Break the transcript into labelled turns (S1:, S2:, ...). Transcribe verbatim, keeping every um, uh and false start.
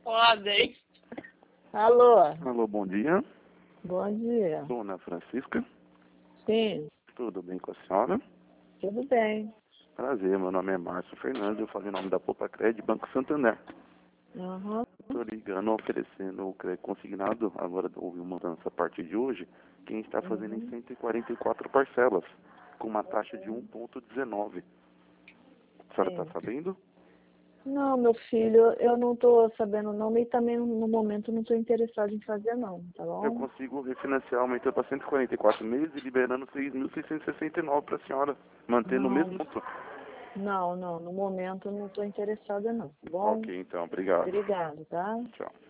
S1: foda, hein?
S2: Alô?
S3: Alô, bom dia.
S2: Bom dia.
S3: Dona Francisca,
S2: Sim,
S3: tudo bem com a senhora?
S2: tudo bem.
S3: Prazer, meu nome é Márcio Fernandes, eu falei em nome da Poupa Crédito Banco Santander.
S2: Uhum.
S3: Estou ligando oferecendo o crédito consignado, agora houve uma mudança a partir de hoje, quem está fazendo em cento e quarenta e quatro parcelas, com uma taxa de um vírgula dezenove. A senhora está
S2: Sim.
S3: sabendo?
S2: Não, meu filho, eu não estou sabendo não, e também no momento não estou interessado em fazer não, tá
S3: Eu
S2: bom?
S3: consigo refinanciar, aumentando para cento e quarenta e quatro meses e liberando seis mil seiscentos e sessenta e nove para a senhora, mantendo o
S2: Não,
S3: mesmo monto.
S2: não, não, no momento não estou interessada não, tá bom?
S3: Ok, então, obrigado.
S2: Obrigado, tá?
S3: Tchau.